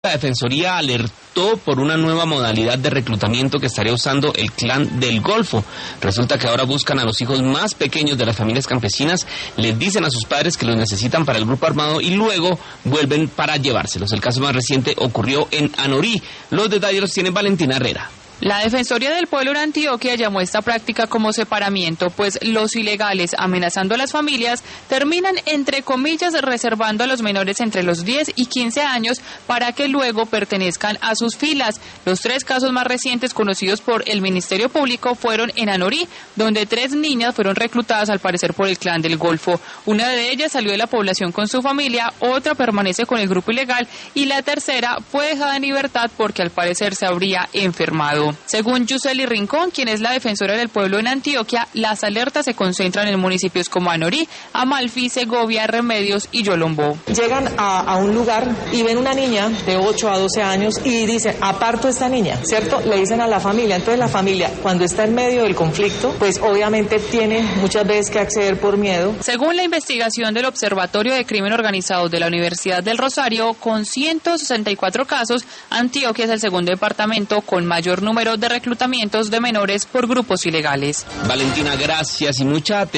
La Defensoría alertó por una nueva modalidad de reclutamiento que estaría usando el Clan del Golfo. Resulta que ahora buscan a los hijos más pequeños de las familias campesinas, les dicen a sus padres que los necesitan para el grupo armado y luego vuelven para llevárselos. El caso más reciente ocurrió en Anorí. Los detalles los tiene Valentina Herrera. La Defensoría del Pueblo en Antioquia llamó esta práctica como separamiento, pues los ilegales, amenazando a las familias, terminan, entre comillas, reservando a los menores entre los 10 y 15 años para que luego pertenezcan a sus filas. Los 3 casos más recientes conocidos por el Ministerio Público fueron en Anorí, donde 3 niñas fueron reclutadas al parecer por el Clan del Golfo. Una de ellas salió de la población con su familia, otra permanece con el grupo ilegal y la tercera fue dejada en libertad porque al parecer se habría enfermado. Según Yuseli Rincón, quien es la defensora del pueblo en Antioquia, las alertas se concentran en municipios como Anorí, Amalfi, Segovia, Remedios y Yolombó. Llegan a un lugar y ven una niña de 8 a 12 años y dicen, aparto a esta niña, ¿cierto? Le dicen a la familia. Entonces la familia, cuando está en medio del conflicto, pues obviamente tiene muchas veces que acceder por miedo. Según la investigación del Observatorio de Crimen Organizado de la Universidad del Rosario, con 164 casos, Antioquia es el segundo departamento con mayor número de reclutamientos de menores por grupos ilegales. Valentina, gracias y mucha atención.